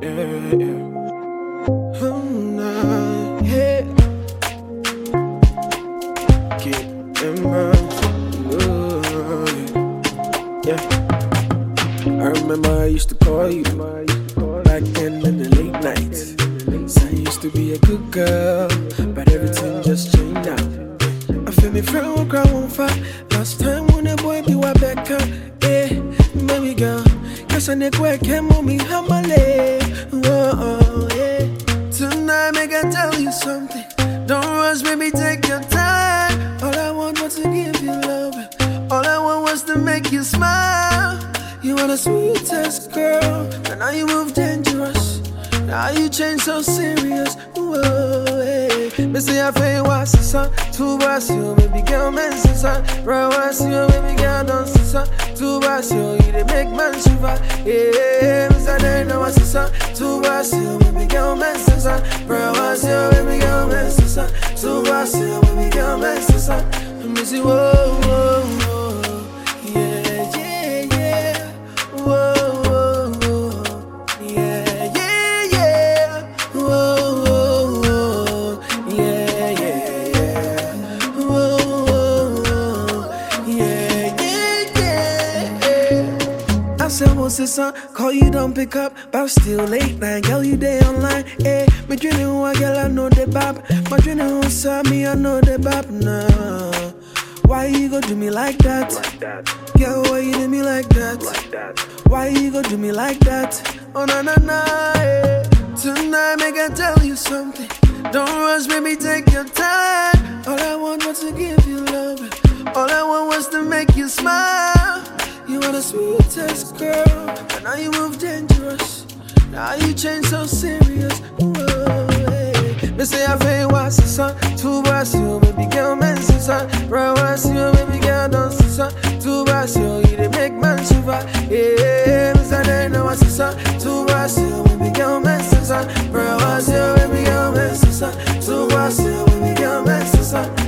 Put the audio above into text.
Oh, nah, yeah. Get in mind. Yeah. I remember I used to call you back then in the late nights. Said you used to be a good girl, but everything just changed now. I feel me friend will cry on fire. Last time when the boy be wa back up, yeah, baby girl. Cause I need work and mommy hamale. Whoa, yeah. Tonight make I tell you something. Don't rush, baby, take your time. All I want was to give you love. All I want was to make you smile. You are the sweetest girl, and now you move dangerous. Now you change so serious. Whoa, hey. Me say I feel what's the sun. Two bars you, baby girl, man, son. Right, what's you, baby girl, don't see son. Two bars you, you they make man shiver. Yeah, me say they know what's the sun. Two bars you, baby girl, man, son. Right, what's you, baby girl, man, son. Two bars you, baby girl, man, son. Me say whoa, whoa, whoa, yeah, yeah, yeah, whoa. Son, call you don't pick up, but still late night, girl you day online. Eh, me dreaming who I girl I know the bab. My dreaming who saw me I know the bab. Nah, why you go do me like that? Girl, why you do me like that? Why you go do me like that? Oh na na na. Eh. Tonight make I tell you something. Don't rush, baby, take your time. All I want was to give you love. All I want was to make you smile. You are the sweetest girl, and now you move dangerous. Now you change so serious. Whoa, hey. Me say I feel what's the sun. Two bars you, baby girl, man, son. Right, what's you, baby girl, don't see son. Two bars you, you they make man shiver. Yeah, me say they know what's the sun. Two bars you, baby girl, man, son. Right, what's you, baby girl, man, son. Two bars you, baby girl, man, son.